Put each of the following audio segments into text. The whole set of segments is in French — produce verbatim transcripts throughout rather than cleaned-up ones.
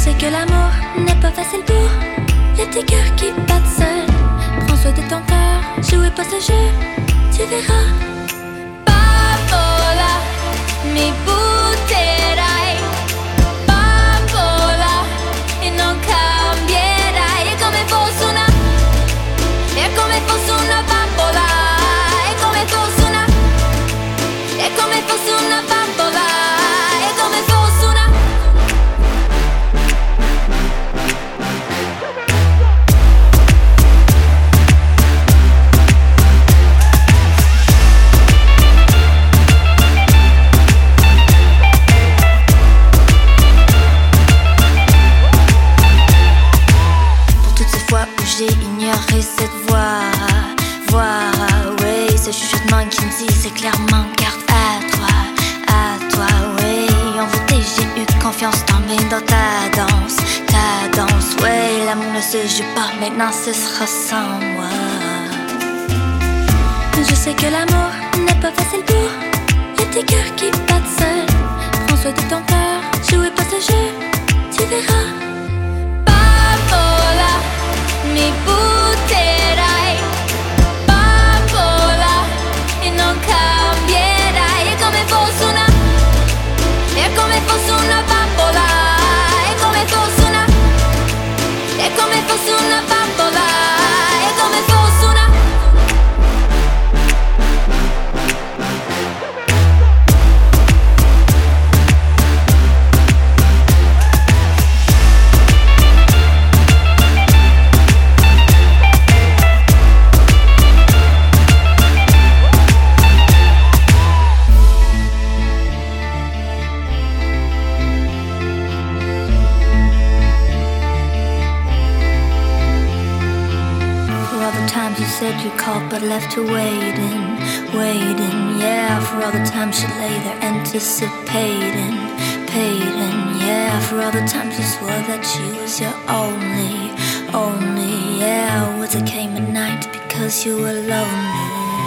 sais que l'amour n'est pas facile pour les petits cœurs qui battent seuls. Prends soin de ton cœur, jouez pas ce jeu, tu verras. Bambola, mi butterai. Bambola, e non cambierai. È come fosse una, è come fosse una bambola. È come fosse una, è come fosse una bambola. È come fosse una. J'ai ignoré cette voix, voix, oui, ce chuchotement qui me disait clairement garde à toi, à toi, oui. Envoûté, j'ai eu confiance tombée dans ta danse, ta danse, oui. L'amour ne se joue pas, maintenant ce sera sans moi. Je sais que l'amour n'est pas facile pour les petits cœurs qui battent seuls. Prends soin de ton cœur, jouez pas ce jeu, tu verras. Bambola, mi butterai. Bambola, e non cambierai. È come fosse una, è come fosse una bambola. È come fosse una, è come fosse una bambola. È come fosse una. You said you called but left her waiting, waiting, yeah. For all the times you lay there anticipating, paiding, yeah. For all the times you swore that she was your only, only, yeah. Was it came at night because you were lonely.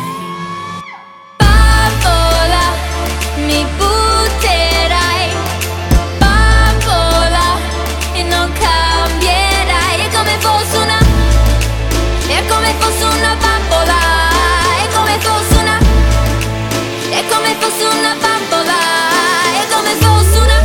Bambola, mi butterai. Bambola, e non cambierai. È come fosse una, è come fosse una bambola. È come fosse una, è come fosse una bambola. È come fosse una.